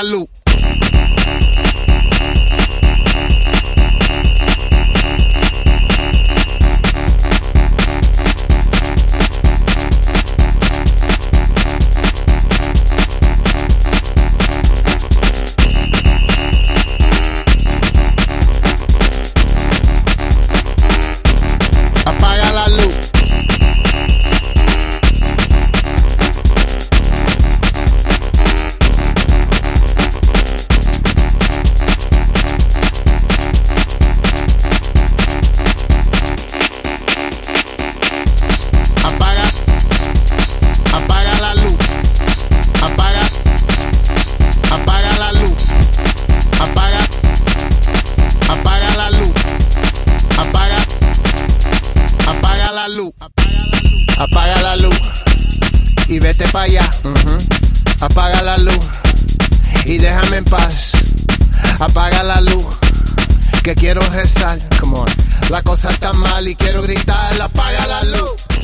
luz. Apaga la luz. Apaga la luz y vete pa' allá. Apaga la luz y déjame en paz. Apaga la luz que quiero rezar. Come on. La cosa está mal y quiero gritar. Apaga la luz.